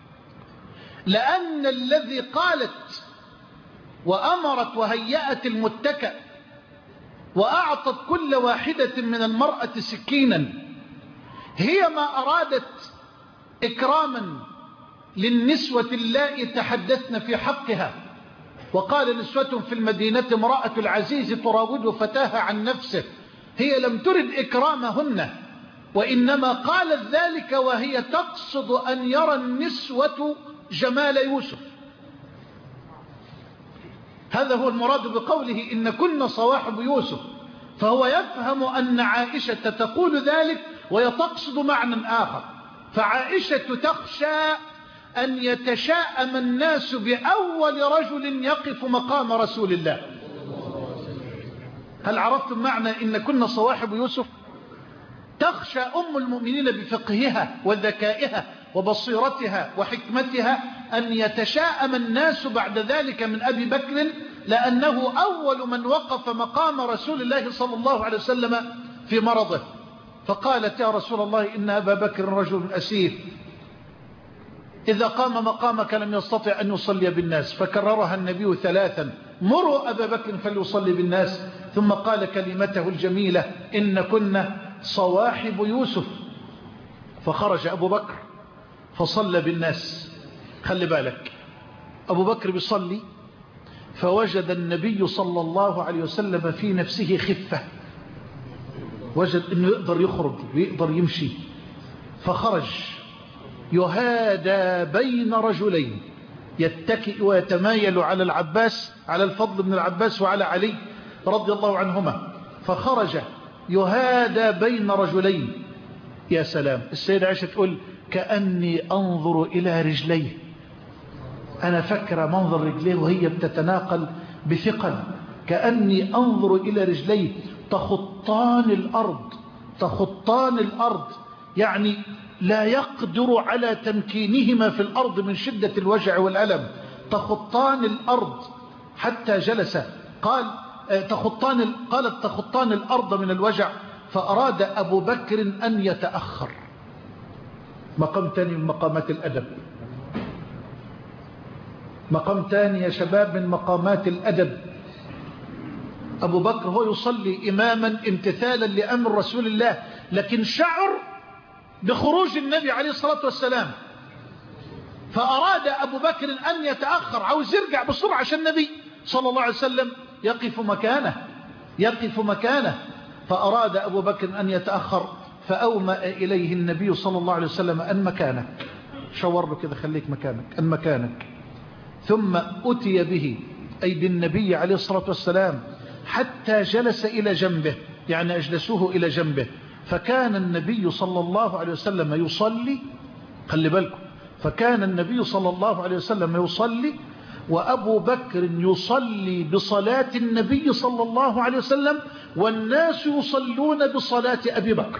لأن الذي قالت وأمرت وهيأت المتكأ وأعطت كل واحدة من المرأة سكينا هي ما أرادت إكراما للنسوة اللائي تحدثن في حقها. وقال نسوة في المدينة امرأة العزيز تراود فتاها عن نفسه. هي لم ترد إكرامهن، وإنما قالت ذلك وهي تقصد أن يرى النسوة جمال يوسف. هذا هو المراد بقوله إن كنا صواحب يوسف. فهو يفهم أن عائشة تقول ذلك وهي تقصد معنى آخر، فعائشة تخشى أن يتشاءم الناس بأول رجل يقف مقام رسول الله. هل عرفتم معنى إن كنا صواحب يوسف؟ تخشى أم المؤمنين بفقهها وذكائها وبصيرتها وحكمتها أن يتشاءم الناس بعد ذلك من أبي بكر، لأنه أول من وقف مقام رسول الله صلى الله عليه وسلم في مرضه. فقالت: يا رسول الله، إن أبا بكر رجل أسير، إذا قام مقامك لم يستطع أن يصلي بالناس. فكررها النبي 3: مروا أبا بكر فليصلي بالناس. ثم قال كلمته الجميلة: إن كنا صواحب يوسف. فخرج أبو بكر فصلى بالناس. خلي بالك، أبو بكر بيصلي فوجد النبي صلى الله عليه وسلم في نفسه خفة، وجد أنه يقدر يخرج ويقدر يمشي، فخرج يهادى بين رجلين، يتكئ ويتمايل على العباس، على الفضل بن العباس وعلى علي رضي الله عنهما. فخرج يهادى بين رجلين. يا سلام، السيدة عائشة تقول: كأني أنظر إلى رجليه. أنا فكر منظر رجليه وهي بتتناقل بثقل، كأني أنظر إلى رجليه تخطان الأرض، تخطان الأرض، يعني لا يقدر على تمكينهما في الأرض من شدة الوجع والألم. تخطان الأرض حتى جلس. قالت تخطان الأرض من الوجع. فأراد أبو بكر أن يتأخر. مقام تاني من مقامات الأدب، مقام تاني يا شباب من مقامات الأدب. أبو بكر هو يصلي إماما امتثالا لأمر رسول الله، لكن شعر بخروج النبي عليه الصلاة والسلام، فأراد أبو بكر أن يتأخر، عاوز يرجع بسرعة عشان النبي صلى الله عليه وسلم يقف مكانه. فأراد أبو بكر أن يتأخر، فأومأ إليه النبي صلى الله عليه وسلم: أن مكانك، شاور له كده: خليك مكانك، أن مكانك. ثم أتي به، أي بالنبي عليه الصلاة والسلام، حتى جلس إلى جنبه، يعني أجلسوه إلى جنبه. فكان النبي صلى الله عليه وسلم يصلي، خلي بالكم، فكان النبي صلى الله عليه وسلم يصلي وأبو بكر يصلي بصلاة النبي صلى الله عليه وسلم، والناس يصلون بصلاة أبي بكر.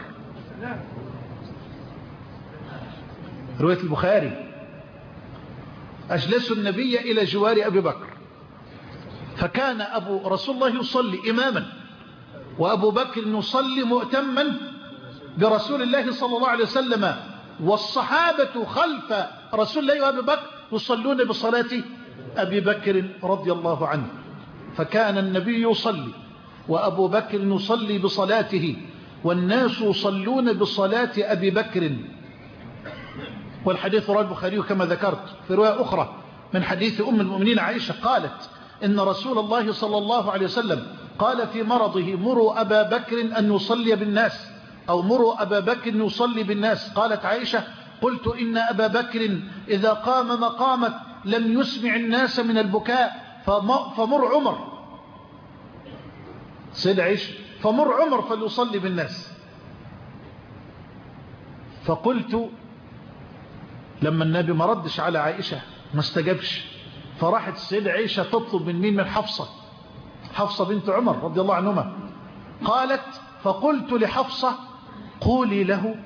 رواية البخاري: أجلسوا النبي إلى جوار أبي بكر، فكان رسول الله يصلي إماما، وأبو بكر يصلي مؤتما برسول الله صلى الله عليه وسلم، والصحابة خلف رسول الله وأبي بكر يصلون بصلاة أبي بكر رضي الله عنه. فكان النبي يصلي وأبو بكر يصلي بصلاته، والناس يصلون بصلاة أبي بكر. والحديث رواه البخاري كما ذكرت. في رواية أخرى من حديث أم المؤمنين عائشة قالت: إن رسول الله صلى الله عليه وسلم قال في مرضه: مروا أبا بكر أن يصلي بالناس، أو مروا أبا بكر يصلي بالناس. قالت عائشة: قلت إن أبا بكر إذا قام مقامك لم يسمع الناس من البكاء، فمر عمر. سيد عائشة: فمر عمر فليصلي بالناس. فقلت لما النبي ما ردش على عائشة، ما استجابش، فراحت السيدة عائشة تطلب من مين؟ من حفصة بنت عمر رضي الله عنهما. قالت: فقلت لحفصة: قولي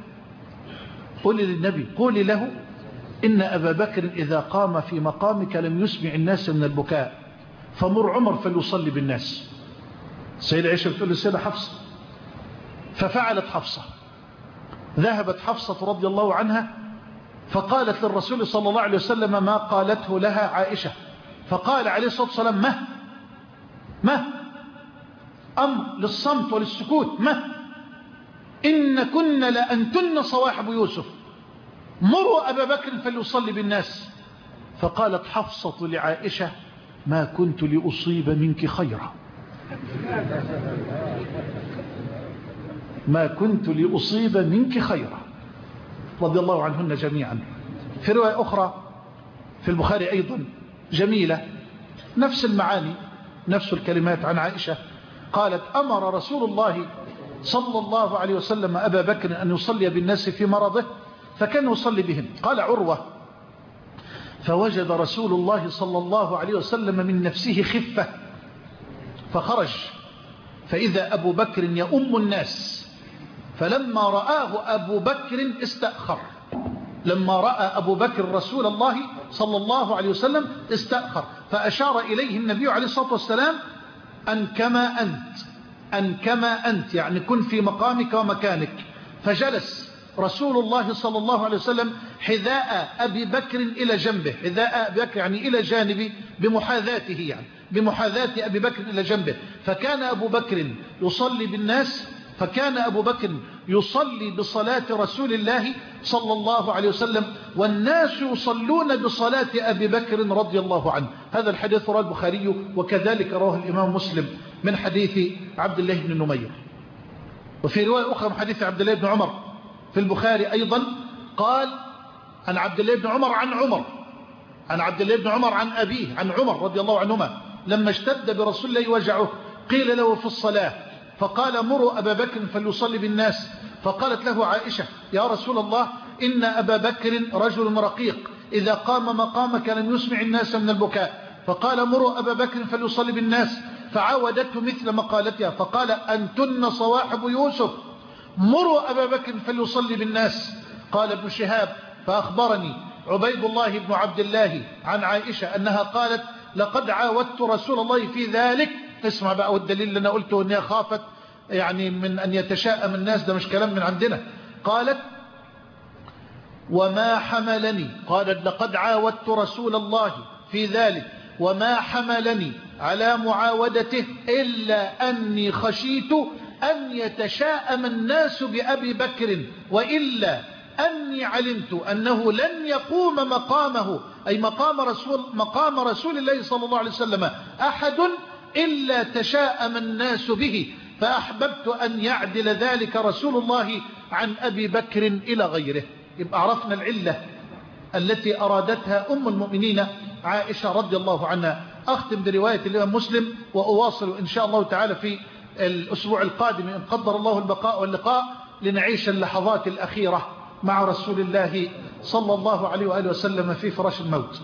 للنبي، قولي له إن أبا بكر إذا قام في مقامك لم يسمع الناس من البكاء، فمر عمر فليصلي بالناس. السيدة عائشة بتقول للسيدة حفصة، ففعلت حفصة. ذهبت حفصة رضي الله عنها فقالت للرسول صلى الله عليه وسلم ما قالته لها عائشة، فقال عليه الصلاة والسلام: ما أمر للصمت وللسكوت، إن كن لأنتن صواحب يوسف، مروا أبا بكر فليصلي بالناس. فقالت حفصة لعائشة: ما كنت لأصيب منك خيرا، ما كنت لأصيب منك خيرا، رضي الله عنهن جميعا. في رواية أخرى في البخاري أيضا جميلة، نفس المعاني نفس الكلمات عن عائشة. قالت: أمر رسول الله صلى الله عليه وسلم أبا بكر أن يصلي بالناس في مرضه، فكان يصلي بهم. قال عروة: فوجد رسول الله صلى الله عليه وسلم من نفسه خفة فخرج، فإذا أبو بكر يؤم الناس، فلما رآه أبو بكر استأخر. لما رأى أبو بكر رسول الله صلى الله عليه وسلم استأخر، فأشار إليه النبي عليه الصلاة والسلام: أن كما أنت، يعني كن في مقامك ومكانك. فجلس رسول الله صلى الله عليه وسلم حذاء أبي بكر إلى جنبه، حذاء أبي بكر يعني إلى جانبه، بمحاذاته، يعني بمحاذاة أبي بكر إلى جنبه. فكان أبو بكر يصلي بالناس، فكان أبو بكر يصلي بصلاة رسول الله صلى الله عليه وسلم، والناس يصلون بصلاة أبي بكر رضي الله عنه. هذا الحديث رواه البخاري، وكذلك رواه الإمام مسلم من حديث عبد الله بن نمير. وفي رواية أخرى من حديث عبد الله بن عمر في البخاري أيضا، قال عن عبد الله بن عمر عن عبد الله بن عمر عن أبيه عن عمر رضي الله عنهما: لما اشتد برسول الله وجعه قيل له في الصلاة، فقال: مروا أبا بكر فليصلي بالناس. فقالت له عائشة: يا رسول الله، إن أبا بكر رجل رقيق، إذا قام مقامك لم يسمع الناس من البكاء. فقال: مروا أبا بكر فليصلي بالناس، فعاودته مثل مقالتها، فقال: أنتن صواحب يوسف، مروا أبا بكر فليصلي بالناس. قال ابن شهاب: فأخبرني عبيد الله بن عبد الله عن عائشة أنها قالت: لقد عاودت رسول الله في ذلك. اسمع بقى، والدليل اللي أنا قلته أنها خافت يعني من أن يتشاءم الناس، ده مش كلام من عندنا. قالت: وما حملني، قالت: لقد عاودت رسول الله في ذلك، وما حملني على معاودته إلا أني خشيت أن يتشاءم الناس بأبي بكر، وإلا أني علمت أنه لن يقوم مقامه، أي مقام رسول الله صلى الله عليه وسلم، أحد إلا تشاءم الناس به، فأحببت أن يعدل ذلك رسول الله عن أبي بكر إلى غيره. يبقى عرفنا العلة التي أرادتها أم المؤمنين عائشة رضي الله عنها. أختم برواية الإمام مسلم، وأواصل إن شاء الله تعالى في الأسبوع القادم إن قدر الله البقاء واللقاء، لنعيش اللحظات الأخيرة مع رسول الله صلى الله عليه وآله وسلم في فراش الموت.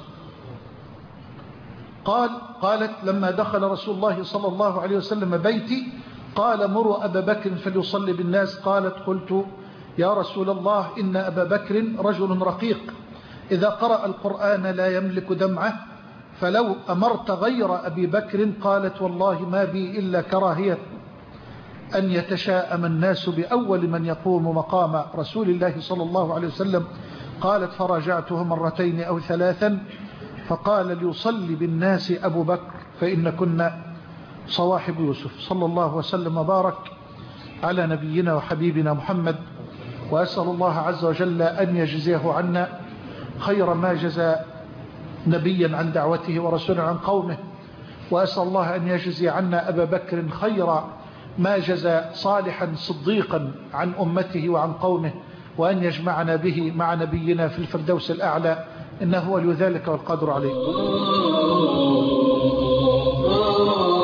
قالت: لما دخل رسول الله صلى الله عليه وسلم بيتي قال: مروا أبا بكر فليصلي بالناس. قالت: قلت: يا رسول الله، إن أبا بكر رجل رقيق، إذا قرأ القرآن لا يملك دمعه، فلو أمرت غير أبي بكر. قالت: والله ما بي إلا كراهية أن يتشاءم الناس بأول من يقوم مقام رسول الله صلى الله عليه وسلم. قالت: فراجعته مرتين أو ثلاثا، فقال: ليصلي بالناس أبو بكر فإن كنا صواحب يوسف. صلى الله وسلم وبارك على نبينا وحبيبنا محمد، وأسأل الله عز وجل أن يجزيه عنا خير ما جزى نبيا عن دعوته ورسولا عن قومه، وأسأل الله أن يجزي عنا أبا بكر خير ما جزى صالحا صديقا عن أمته وعن قومه، وأن يجمعنا به مع نبينا في الفردوس الأعلى، إنه ولي ذلك والقادر عليه.